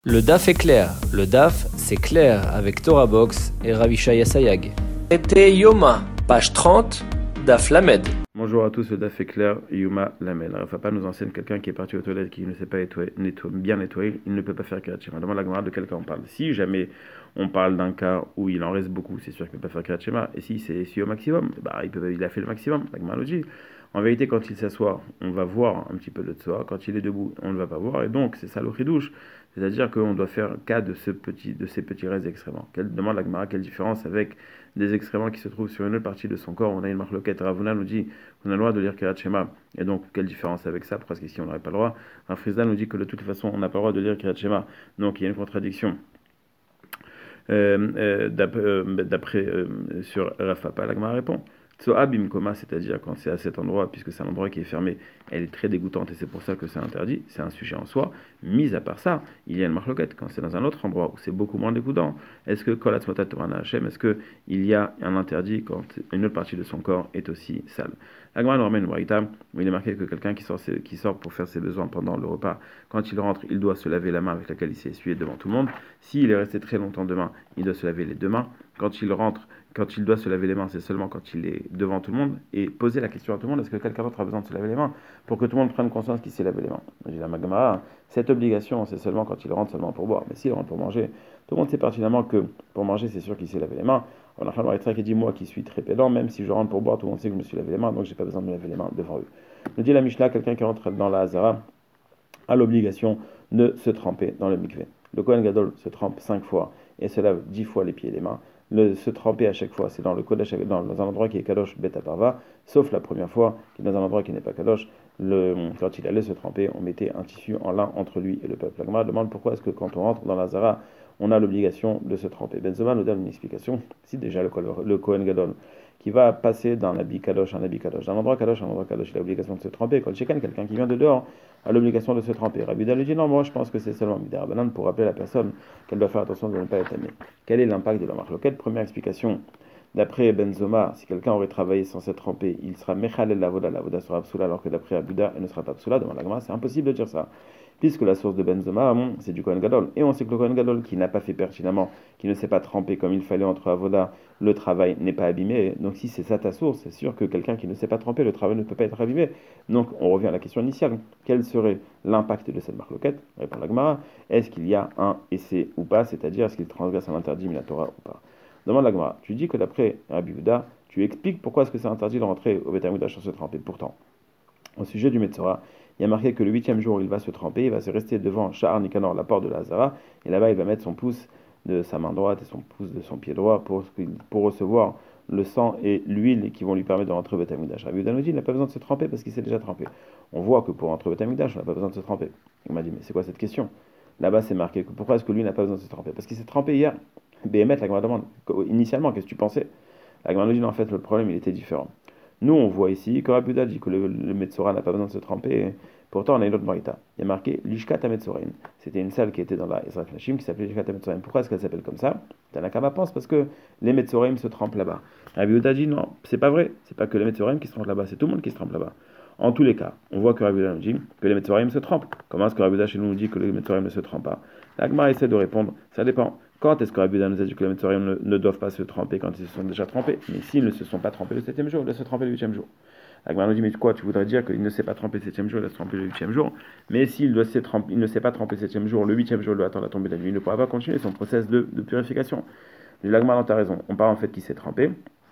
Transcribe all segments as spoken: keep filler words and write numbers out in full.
Le D A F est clair. Le D A F, c'est clair avec Torah Box et Ravishaya Sayag. Été Yoma, page trente, D A F Lamed. Bonjour à tous, le D A F est clair, Yuma Lamed. Rafa pas nous enseigne quelqu'un qui est parti aux toilettes, qui ne sait pas nettoyer, nettoyer, bien nettoyer, il ne peut pas faire Kriyat Shema. Demande la Gemara de quel cas on parle. Si jamais on parle d'un cas où il en reste beaucoup, c'est sûr qu'il ne peut pas faire Kriyat Shema. Et si c'est si au maximum, bah, il, peut, il a fait le maximum. La Gemara le dit. En vérité, quand il s'assoit, on va voir un petit peu le tsoa. Quand il est debout, on ne va pas voir. Et donc, c'est ça le chidouche. C'est-à-dire qu'on doit faire cas de, ce petit, de ces petits restes d'excréments. Quelle demande la Gemara, quelle différence avec des excréments qui se trouvent sur une autre partie de son corps. On a une marloquette. Ravuna nous dit qu'on a le droit de lire Kriyat Shema. Et donc, quelle différence avec ça? Parce qu'ici, on n'aurait pas le droit. Un Frisda nous dit que de toute façon, on n'a pas le droit de lire Kriyat Shema. Donc, il y a une contradiction. Euh, euh, d'après, euh, d'après euh, sur Rafa, la Gemara répond. Tsoabim Koma, c'est-à-dire quand c'est à cet endroit, puisque c'est un endroit qui est fermé, elle est très dégoûtante et c'est pour ça que c'est interdit, c'est un sujet en soi. Mis à part ça, il y a une marloquette. Quand c'est dans un autre endroit où c'est beaucoup moins dégoûtant, est-ce que Kol Atzmotat Torana Hashem, est-ce qu'il y a un interdit quand une autre partie de son corps est aussi sale? La Gemara nous ramène une braïta où il est marqué que quelqu'un qui sort, qui sort pour faire ses besoins pendant le repas, quand il rentre, il doit se laver la main avec laquelle il s'est essuyé devant tout le monde. S'il est resté très longtemps de main, il doit se laver les deux mains. Quand il rentre, quand il doit se laver les mains, c'est seulement quand il est devant tout le monde. Et poser la question à tout le monde, est-ce que quelqu'un d'autre a besoin de se laver les mains pour que tout le monde prenne conscience qu'il s'est lavé les mains? J'ai la Gemara, cette obligation, c'est seulement quand il rentre seulement pour boire. Mais s'il rentre pour manger, tout le monde sait pertinemment que pour manger, c'est sûr qu'il s'est lavé les mains. On a fait un qui dit, moi qui suis très pédant, même si je rentre pour boire, tout le monde sait que je me suis lavé les mains, donc j'ai pas besoin de me laver les mains devant eux. Nous dit la Mishnah, quelqu'un qui rentre dans la Hazara a l'obligation de se tremper dans le mikvé. Le Kohen Gadol se trempe cinq fois et se lave dix fois les pieds et les mains. Le, se tremper à chaque fois, c'est dans le Kodesh, dans, dans un endroit qui est Kadosh Bet Parva, sauf la première fois, qui est dans un endroit qui n'est pas Kadosh. Le, quand il allait se tremper, on mettait un tissu en lin entre lui et le peuple. La Gemara demande pourquoi est-ce que quand on rentre dans la Zara, on a l'obligation de se tremper. Benzoma nous donne une explication. Si déjà le, le Kohen Gadol, qui va passer d'un habit Kadosh à un habit Kadosh, d'un endroit Kadosh à un endroit Kadosh, il a l'obligation de se tremper. Quand quelqu'un quelqu'un qui vient de dehors a l'obligation de se tremper. Rabbi Yehuda lui dit non, moi je pense que c'est seulement Midar Banan pour rappeler à la personne qu'elle doit faire attention de ne pas être amée. Quel est l'impact de la marloquette? Première explication. D'après Benzoma, si quelqu'un aurait travaillé sans s'être trempé, il sera Mechalel Lavoda, Lavoda sera Absula, alors que d'après Abuda, elle ne sera pas Absula. Dans la Gemara, c'est impossible de dire ça. Puisque la source de Benzoma, c'est du Kohen Gadol. Et on sait que le Kohen Gadol, qui n'a pas fait pertinemment, qui ne s'est pas trempé comme il fallait entre Avoda, le travail n'est pas abîmé. Donc si c'est ça ta source, c'est sûr que quelqu'un qui ne s'est pas trempé, le travail ne peut pas être abîmé. Donc on revient à la question initiale. Quel serait l'impact de cette marloquette? Répond la Gemara. Est-ce qu'il y a un essai ou pas? C'est-à-dire, est-ce qu'il transgresse un interdit Minatora ou pas? Demande la Gemara. Tu dis que d'après Rabbi Yehuda, tu expliques pourquoi est-ce que c'est interdit de rentrer au Beth Hamikdash sans se tremper. Pourtant, au sujet du Metzora, il y a marqué que le huitième jour, il va se tremper, il va se rester devant Sha'ar Nikanor, la porte de la Hazara, et là-bas, il va mettre son pouce de sa main droite et son pouce de son pied droit pour, pour recevoir le sang et l'huile qui vont lui permettre de rentrer au Beth Hamikdash. Rabbi Yehuda nous dit, il n'a pas besoin de se tremper parce qu'il s'est déjà trempé. On voit que pour rentrer au Beth Hamikdash, on n'a pas besoin de se tremper. Il m'a dit, mais c'est quoi cette question? Là-bas, c'est marqué que pourquoi est-ce que lui n'a pas besoin de se tremper? Parce qu'il s'est trempé hier. B M F, la Gemara demande, initialement, qu'est-ce que tu pensais? La Gemara nous dit, non, en fait, le problème, il était différent. Nous, on voit ici que Rabbi Yehuda dit que le, le Metzora n'a pas besoin de se tremper. Et pourtant, on a une autre marita. Il y a marqué Lishkat HaMetzoraim. C'était une salle qui était dans la Ezrat Nashim qui s'appelait Lishkat HaMetzoraim. Pourquoi est-ce qu'elle s'appelle comme ça? Tanakama pense parce que les Metzoraim se trempent là-bas. Rabbi Yehuda dit non, c'est pas vrai. C'est pas que les Metzoraim qui se trempent là-bas, c'est tout le monde qui se trempe là-bas. En tous les cas, on voit que Rabbi Yehuda nous dit que les Metzoraim se trempent. Comment est-ce que Rabbi Yehuda chez nous nous dit que les Metzoraim ne se trempent pas? La Gemara essaie de répondre, ça dépend. Quand est-ce que Rabbi Yehuda nous a dit que les Metzoraim ne, ne doivent pas se tremper quand ils se sont déjà trempés? Mais s'ils ne se sont pas trempés le septième jour, ils doivent se tremper le huitième jour. La Gemara nous dit, mais quoi, tu voudrais dire qu'il ne s'est pas trempé le septième jour, il doit se tremper le huitième jour. Mais s'il doit il ne s'est pas trempé le septième jour, le huitième jour, il doit attendre la tombée de la nuit, il ne pourra pas continuer son process de, de purification. La Gemara, tu as raison. On parle en fait qu'il s'est trempé,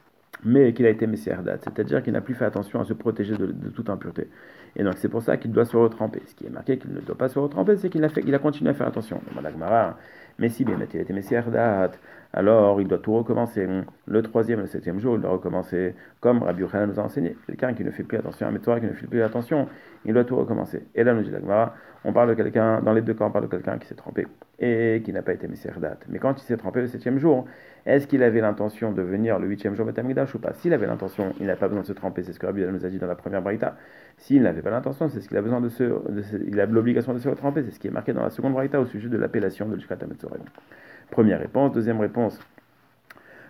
mais qu'il a été Messiardat, c'est-à-dire qu'il n'a plus fait attention à se protéger de, de toute impureté. Et donc c'est pour ça qu'il doit se retremper. Ce qui est marqué qu'il ne doit pas se retremper, c'est qu'il a, fait, il a continué à faire attention. La Gemara, mais si bien il a été Messiardat, alors il doit tout recommencer. Le troisième et le septième jour, il doit recommencer comme Rabbi Yochanan nous a enseigné. Quelqu'un qui ne fait plus attention à Metzora, qui ne fait plus attention, il doit tout recommencer. Et là, nous dit la Gemara, on parle de quelqu'un, dans les deux cas, on parle de quelqu'un qui s'est trempé et qui n'a pas été Messiardat. Mais quand il s'est trempé le septième jour, est-ce qu'il avait l'intention de venir le huitième jour Beth Hamikdash ou pas? S'il avait l'intention, il n'a pas besoin de se tremper, c'est ce que Rabbi nous a dit dans la première braïta. S'il n'avait pas l'intention, c'est ce qu'il a besoin de se, de se il a l'obligation de se retremper, c'est ce qui est marqué dans la seconde braïta au sujet de l'appellation de Lishkat HaMetzoraim. Première réponse. Deuxième réponse,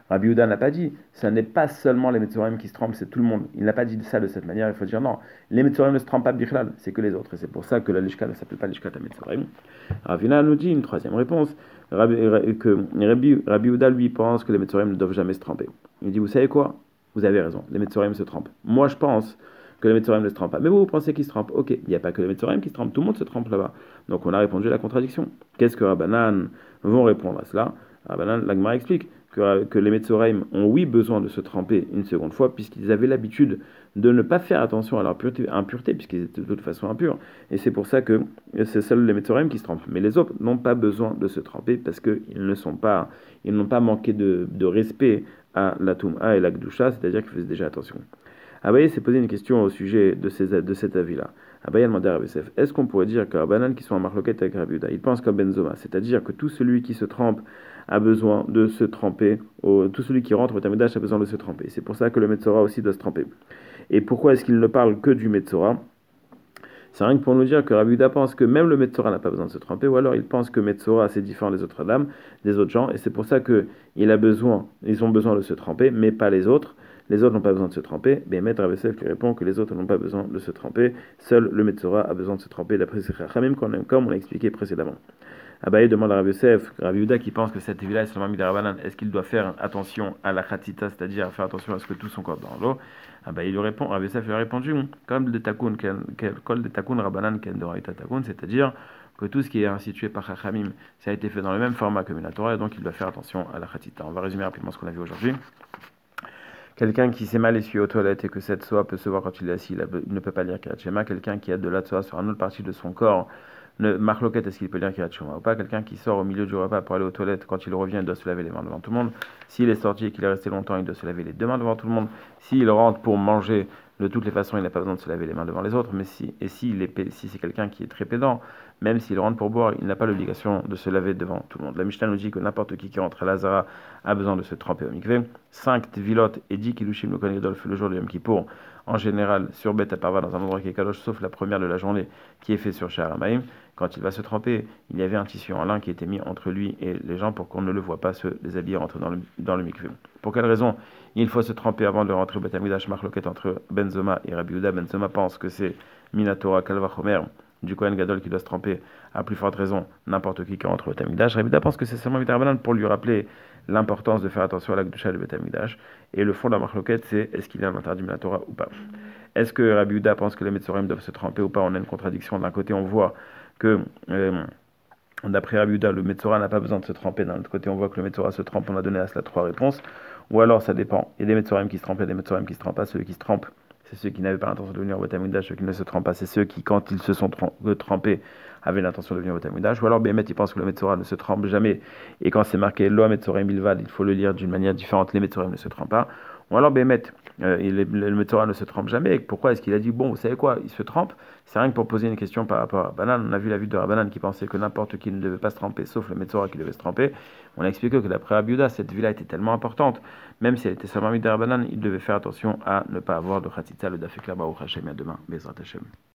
Rabbi Yehuda n'a pas dit, ce n'est pas seulement les Metzoraim qui se trempent, c'est tout le monde. Il n'a pas dit ça de cette manière, il faut dire non. Les Metzoraim ne se trempent pas bichlal, c'est que les autres. Et c'est pour ça que la Lishka ne s'appelle pas Lishkat à Metzoraim. Ravina nous dit une troisième réponse, Rabbi, que Rabbi, Rabbi Yehuda lui pense que les Metzoraim ne doivent jamais se tremper. Il dit, vous savez quoi? Vous avez raison, les Metzoraim se trempent. Moi je pense que les Metzoraim ne se trempent pas. Mais vous, vous pensez qu'ils se trempent? Ok, il n'y a pas que les Metzoraim qui se trempent, tout le monde se trempe là-bas. Donc on a répondu à la contradiction. Qu'est-ce que Rabbanan vont répondre à cela? Rabbanan, l'Agmara explique que, que les Metzoraim ont oui besoin de se tremper une seconde fois, puisqu'ils avaient l'habitude de ne pas faire attention à leur pureté, impureté, puisqu'ils étaient de toute façon impurs. Et c'est pour ça que c'est seuls les Metzoraim qui se trempent. Mais les autres n'ont pas besoin de se tremper, parce qu'ils ne sont pas, ils n'ont pas manqué de, de respect à la Toum'a et la Gdusha, c'est-à-dire qu'ils faisaient déjà attention. Abaye s'est posé une question au sujet de, ces, de cet avis-là. Abaye a demandé à Rabbi Yosef, est-ce qu'on pourrait dire qu'un banane qui sont en marloquette avec Rabbi Yehuda, il pense comme Benzoma, c'est-à-dire que tout celui qui se trempe a besoin de se tremper, au, tout celui qui rentre au Beth Amikdash a besoin de se tremper. C'est pour ça que le Metzora aussi doit se tremper. Et pourquoi est-ce qu'il ne parle que du Metzora? C'est rien que pour nous dire que Rabbi Yehuda pense que même le Metzora n'a pas besoin de se tremper, ou alors il pense que Metzora c'est différent des autres dames, des autres gens, et c'est pour ça que il a besoin, ils ont besoin de se tremper, mais pas les autres. Les autres n'ont pas besoin de se tremper. Mais Maître Rabbi Yosef lui répond que les autres n'ont pas besoin de se tremper. Seul le Metzora a besoin de se tremper d'après ses Chachamim, comme on l'a expliqué précédemment. Abaye demande à Rabbi Yosef, Rabbi Yehuda qui pense que cette villa est seulement Midarabanan, est-ce qu'il doit faire attention à la Khatita, c'est-à-dire faire attention à ce que tout son corps dans l'eau? Abaye lui répond, Rabbi Yosef lui a répondu, comme de Takun, Kol de Takun Rabanan Ken Doraita Takun, c'est-à-dire que tout ce qui est institué par Chachamim, ça a été fait dans le même format que la Torah, et donc il doit faire attention à la Khatita. On va résumer rapidement ce qu'on a vu aujourd'hui. Quelqu'un qui s'est mal essuyé aux toilettes et que cette soie peut se voir quand il est assis, il ne peut pas lire Kirat Shema. Quelqu'un qui a de la soie sur une autre partie de son corps, marloquette, est-ce qu'il peut lire Kirat Shema ou pas? Quelqu'un qui sort au milieu du repas pour aller aux toilettes, quand il revient, il doit se laver les mains devant tout le monde. S'il est sorti et qu'il est resté longtemps, il doit se laver les deux mains devant tout le monde. S'il rentre pour manger, de toutes les façons, il n'a pas besoin de se laver les mains devant les autres. Mais si, et si, si c'est quelqu'un qui est très pédant, même s'il rentre pour boire, il n'a pas l'obligation de se laver devant tout le monde. La Mishnah nous dit que n'importe qui qui rentre à Lazara a besoin de se tremper au mikvé. cinq tvilot et dix kilushim le Kohen Gadol fait le jour de Yom Kippour, en général sur Bet Aparva dans un endroit qui est kadosh, sauf la première de la journée qui est fait sur Sha'ar HaMaim. Quand il va se tremper, il y avait un tissu en lin qui était mis entre lui et les gens pour qu'on ne le voit pas se déshabiller et rentrer dans le, dans le mikvé. Pour quelle raison il faut se tremper avant de rentrer au Bet Amikdash? Marloquet entre Benzoma et Rabbi Yehuda. Benzoma pense que c'est Minatora Kalvachomer du Kohen Gadol qui doit se tremper, à plus forte raison n'importe qui qui rentre au Beth Amikdash. Rabbi Yehuda pense que c'est seulement Midarabanan pour lui rappeler l'importance de faire attention à la Kedusha du Beth Amikdash. Et le fond de la marloquette, c'est est-ce qu'il est un interdit Minatora ou pas. Est-ce que Rabbi Yehuda pense que les Metzoraim doivent se tremper ou pas? On a une contradiction. D'un côté, on voit que euh, d'après Rabbi Yehuda, le Metzora n'a pas besoin de se tremper. D'un autre côté, on voit que le Metzora se trempe. On a donné à cela trois réponses. Ou alors, ça dépend. Il y a des Metzoraim qui se trempent, il y a des Metzoraim qui se trempent pas. Ceux qui se trempent, c'est ceux qui n'avaient pas l'intention de venir au Beth Amikdash. Ceux qui ne se trempent pas, c'est ceux qui, quand ils se sont trempés, avaient l'intention de venir au Beth Amikdash. Ou alors, Béhémet, il pense que le Metzora ne se trempe jamais. Et quand c'est marqué Lo Metzoraim Bilvad, il faut le lire d'une manière différente. Les Metzoraim ne se trempent pas. Ou alors, Béhémet, euh, le, le Metzora ne se trempe jamais. Et pourquoi est-ce qu'il a dit, bon, vous savez quoi, il se trempe? C'est rien que pour poser une question par rapport à Rabbanan. On a vu la vue de Rabbanan qui pensait que n'importe qui ne devait pas se tremper, sauf le Metzora qui devait se tremper. On a expliqué que d'après Rabbi Yehuda, cette vue-là était tellement importante, même si elle était seulement mise de Rabbanan, il devait faire attention à ne pas avoir de Khatitza, le Dafek là-bas au Hachem, à demain, Bezrat Hashem.